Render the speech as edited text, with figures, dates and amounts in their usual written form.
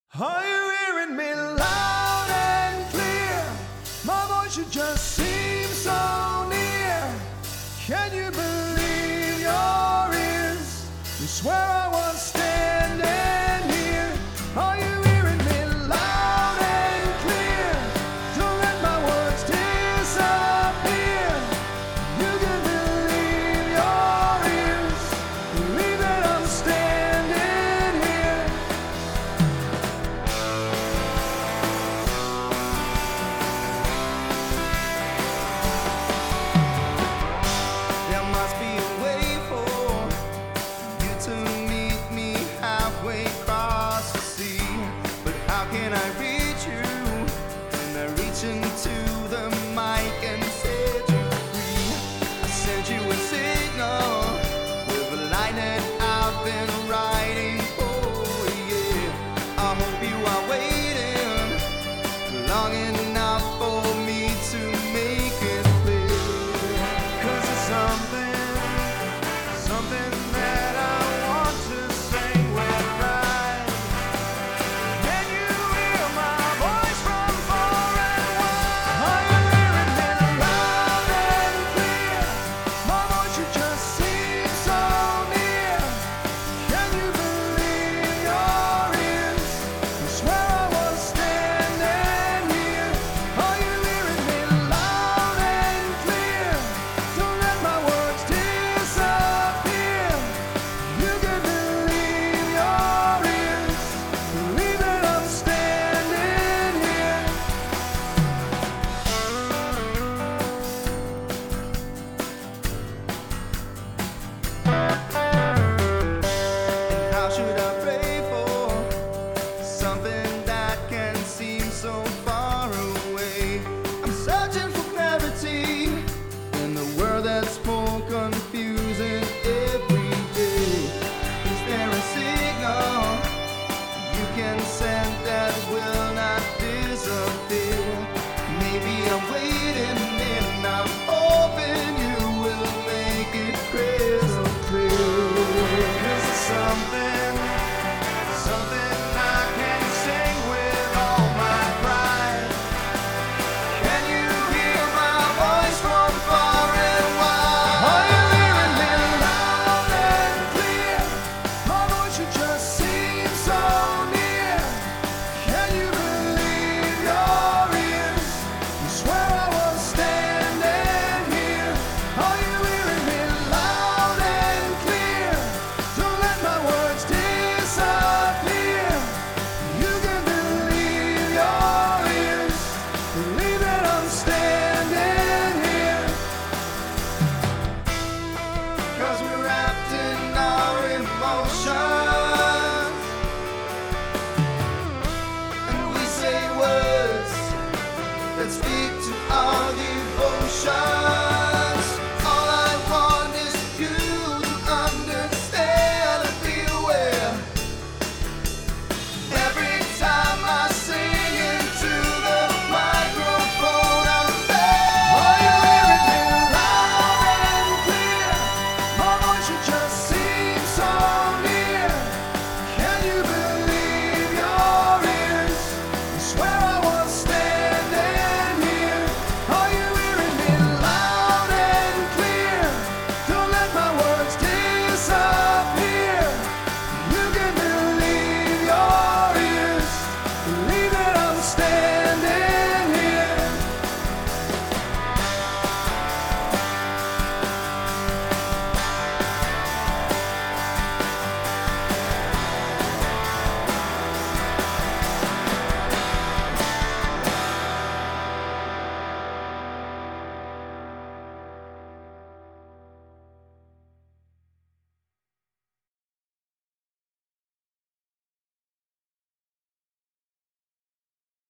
Are you hearing me loud and clear? My voice should just seem so near. Can you believe your ears? You swear I was standing here. Are you hearing me loud and clear? Don't let my words disappear. You can believe your ears. Believe that I'm standing here. There must be a way for you to meet me halfway across the sea. But how can I reach you? Can I reach into the mic and set you free? I sent you a signal with a line that I've been writing for, yeah. I hope you are waiting long enough for me to make it clear. 'Cause it's something that I want to say with pride. Can you hear my voice from far and wide? Are you hearing me loud and clear? My voice should just seem so near. Can you believe your ears? You swear I was standing here. Are you hearing me loud and clear? Don't let my words disappear. You can believe your ears. Believe that I'm standing here. And how should I pray for something that can seem so far away? I'm searching for clarity in the world that's more confusing every day. Is there a signal you can send that will